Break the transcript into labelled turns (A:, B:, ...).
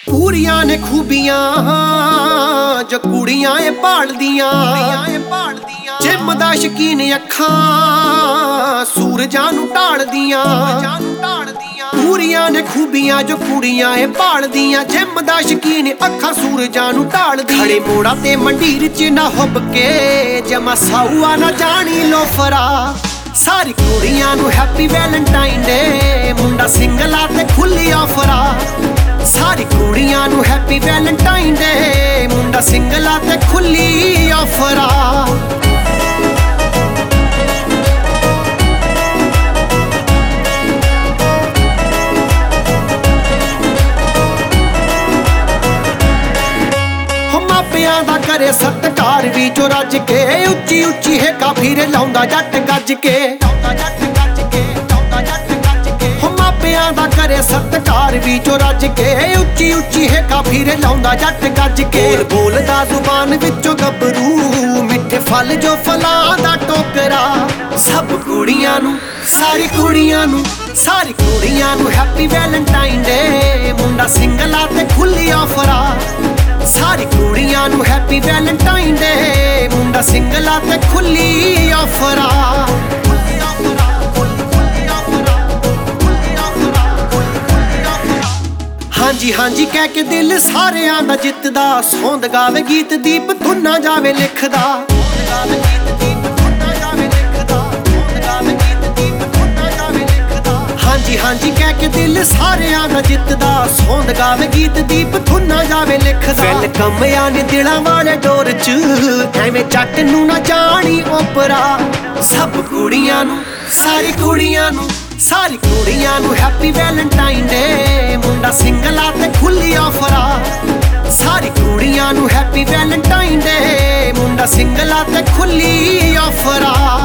A: पूरियां ने खूबियां जो कुड़ियां ए भालदियां जिम दा शकीन अखां सूरजां नूं ढालदियां पूरियां ने खूबियां जो कुड़ियां ए भालदियां जिम दा शकीन अखां सूरजां नूं ढालदियां खड़े मोड़ा ते मंडीर च ना हुब के जमा साऊआ ना जानी लोफरा सारी कुड़ियां नूं हैप्पी वैलेंटाइन डे मुंडा सिंगला ते खुली ऑफरा सारी कुड़ियां नूं हैप्पी वैलेंटाइन डे मुंडा सिंगला ते खुली ऑफरा मापियां दा करे सत्कार वी जो रज के उच्ची उच्ची है काफिर लाउंदा जट गज के मापियां दा करे सत्कार वी जो रज के उच्ची उच्ची है काफिर लाउंदा जट गज के बोलदा जुबान विचों गबरू मिठे फल जो फलां दा टोकरा सब कुड़ियां नूं सारी कुड़ियां नूं हैप्पी वैलेंटाइन डे मुंडा सिंगला ते खुली ऑफरा सारी कुड़ियां नूं हैप्पी वैलेंटाइन डे मुंडा सिंगला ते खुली ऑफरा हांजी हांजी कह के दिल सारियां दा जितदा सौंद गावे गीत दीप धुन्ना जावे लिखदा हांजी हांजी कह के दिल सारियां दा जितदा सौंद गावे गीत दीप धुन्ना जावे लिखदा वेलकम यानी दिलां वाले डोर च एवें जट नूं ना जानी ओपरा सब कुड़ियां नूं सारी कुड़ियां नूं हैप्पी वैलेंटाइन डे मुंडा सिंगला ते खुली ऑफरा सारी कुड़ियां नूं हैप्पी वैलेंटाइन डे मुंडा सिंगला ते खुली ऑफरा